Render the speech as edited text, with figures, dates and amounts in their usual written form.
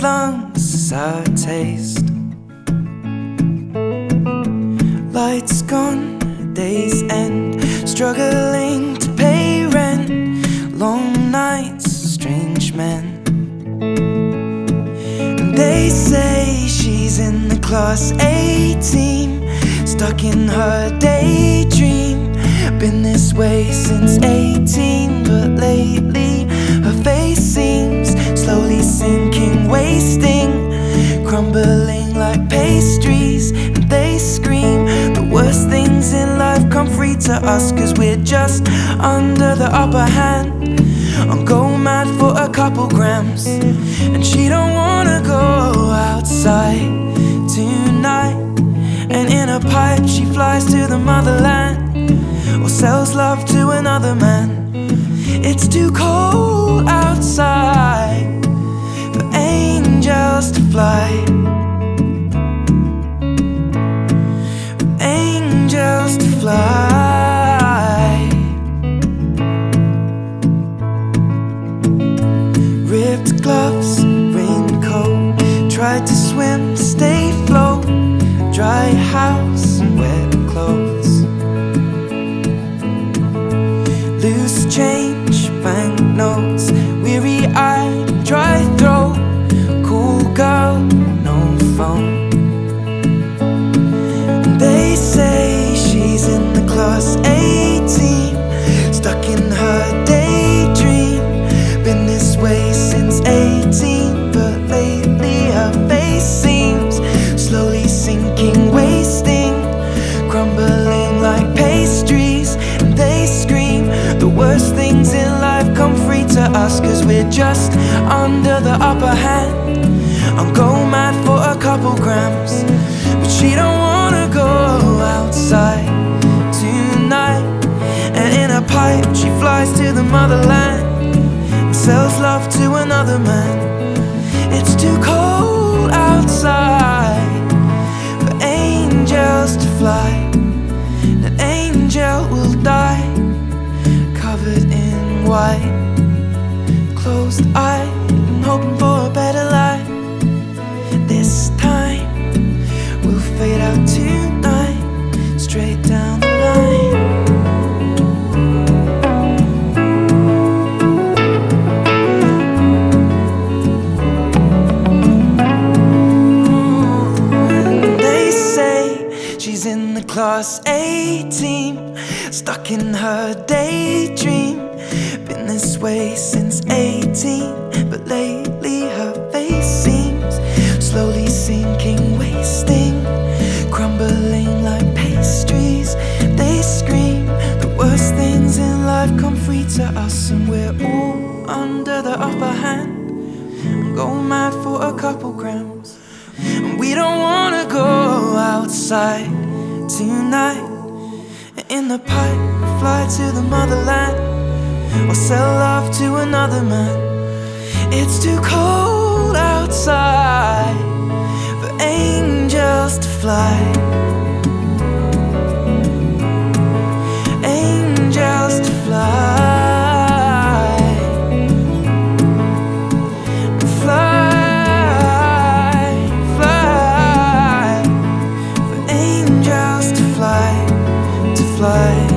lungs is our taste. Lights gone, days end, struggling to pay rent. Long nights, strange men. And they say she's in the class A team, stuck in her daydream. Been this way since 18, but lately her face seems slowly sinking, wasting, crumbling like pastries. And they scream the worst things in life come free to us, 'cause we're just under the upper hand. I'm go mad for a couple grams, and she don't wanna go outside tonight. And in a pipe she flies to the motherland, or sells love to another man. It's too cold outside for angels to fly, for angels to fly. Ripped gloves, raincoat, tried to swim, stay afloat. Dry house, wet clothes. Loose change, banknotes, weary-eyed, dry throat. Cool girl, no phone. And they say she's in the class A team, stuck in her daydream. Been this way since 18, but lately her face seems slowly sinking, wasting, crumbling like pastries. And they scream the worst things in life come free to us, 'cause we're just under the upper hand. I'm go mad for a couple grams, but she don't wanna go outside tonight. And in a pipe she flies to the motherland, and sells love to another man. It's too cold outside for angels to fly. An angel will die, covered in white, closed-eyed and hoping for a better life. This time we'll fade out tonight, straight down the line. And they say she's in the class A team, stuck in her daydream. Been this way since 18, but lately her face seems slowly sinking, wasting, crumbling like pastries. They scream the worst things in life come free to us, and we're all under the upper hand. I'm going mad for a couple grams, and we don't wanna go outside tonight. In the pipe, fly to the motherland, or sell love to another man. It's too cold outside for angels to fly. Angels to fly. Fly, fly, for angels to fly, to fly.